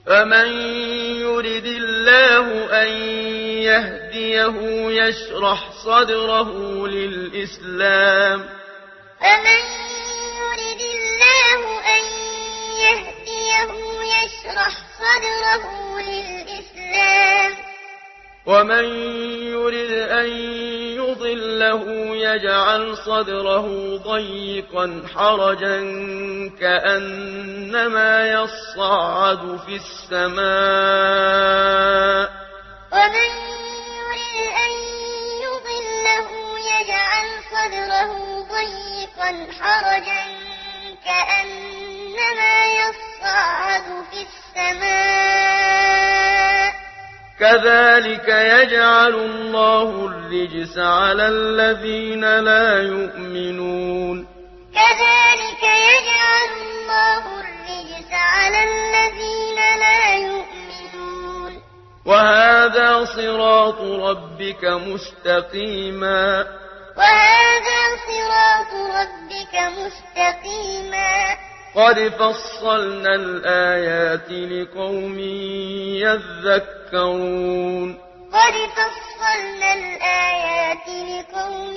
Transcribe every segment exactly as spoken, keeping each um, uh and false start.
فمن يرد الله أن يهديه يشرح صدره للإسلام فمن يرد الله أن يهديه يشرح صدره للإسلام ومن يرد أن يضله يجعل صدره ضيقا حرجا كأنما يصعد في السماء ومن يرد أن يضله يجعل صدره ضيقا حرجا كأنما يصعد في السماء كذلك يجعل الله الرجس على الذين لا يؤمنون كذلك يجعل الله الرجس على الذين لا يؤمنون وهذا صراط ربك مستقيما وهذا صراط ربك مستقيما قد فصلنا الآيات لقوم يذكرون قد فصلنا الآيات لقوم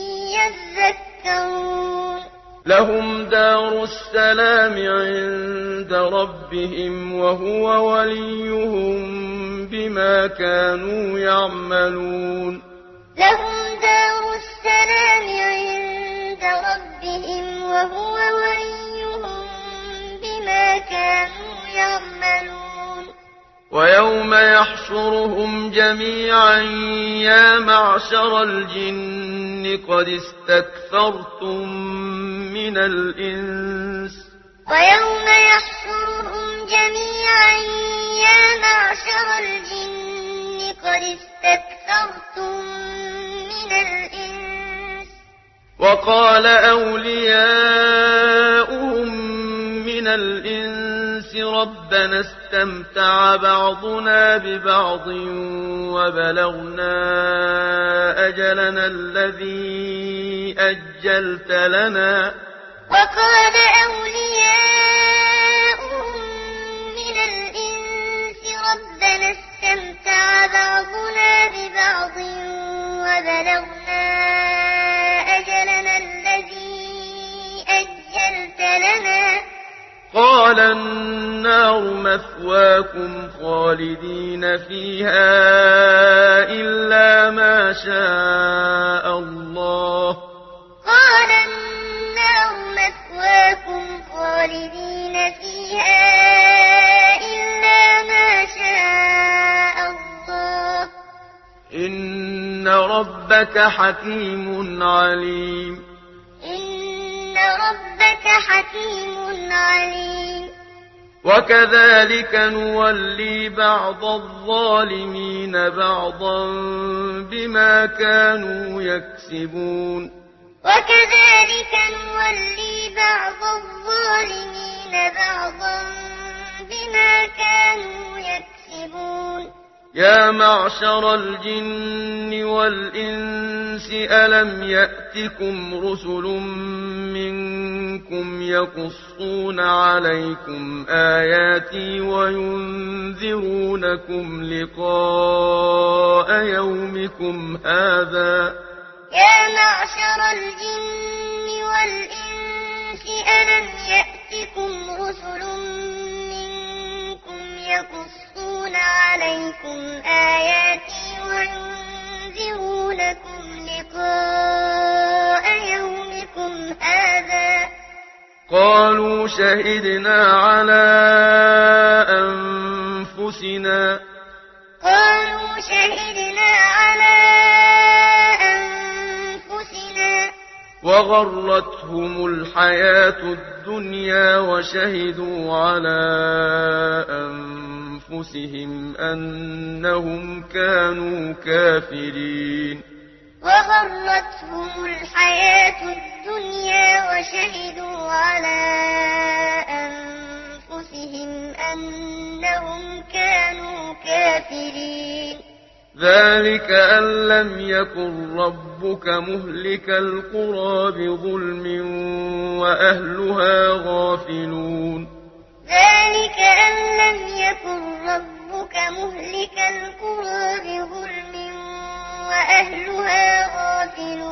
يذكرون لهم دار السلام عند ربهم وهو وليهم بما كانوا يعملون لهم دار السلام عند ربهم وهو وليهم بما كانوا يعملون ويوم يحشرهم جميعا يا معشر الجن قد استكثرتم من الإنس ويوم يحشرهم جميعا يا معشر الجن قد استكثرتم من الإنس وقال أولياؤهم من الإنس ربنا استمتع بعضنا ببعض وبلغنا أجلنا الذي أجلت لنا وقال أولياؤهم من الإنس ربنا استمتع بعضنا ببعض وبلغنا أجلنا الذي أجلت لنا قال النار مثواكم خالدين فيها إلا ما شاء الله قال النار مثواكم خالدين فيها إلا ما شاء الله إن ربك حكيم عليم إن ربك حكيم عليم وكذلك نولي بعض الظالمين بعضا بما كانوا يكسبون وكذلك نولي بعض الظالمين بعضا بما كانوا يكسبون يا معشر الجن والإنس ألم يأتكم رسل منكم يقصون عليكم آياتي وينذرونكم لقاء يومكم هذا يا معشر الجن والإنس ألم يأتكم رسل منكم يقصون عليكم آياتي وينذرونكم لقاء يومكم هذا قالوا شهدنا على أنفسنا قالوا شهدنا على أنفسنا وغرتهم الحياة الدنيا وشهدوا على أنفسهم أنهم كانوا كافرين وغرتهم الحياة الدنيا وشهدوا على أنفسهم أنهم كانوا كافرين ذلك أن لم يكن ربك مهلك القرى بظلم وأهلها غافلون ذلك أن لم يكن مهلك القرى بظلم وأهلها غافلون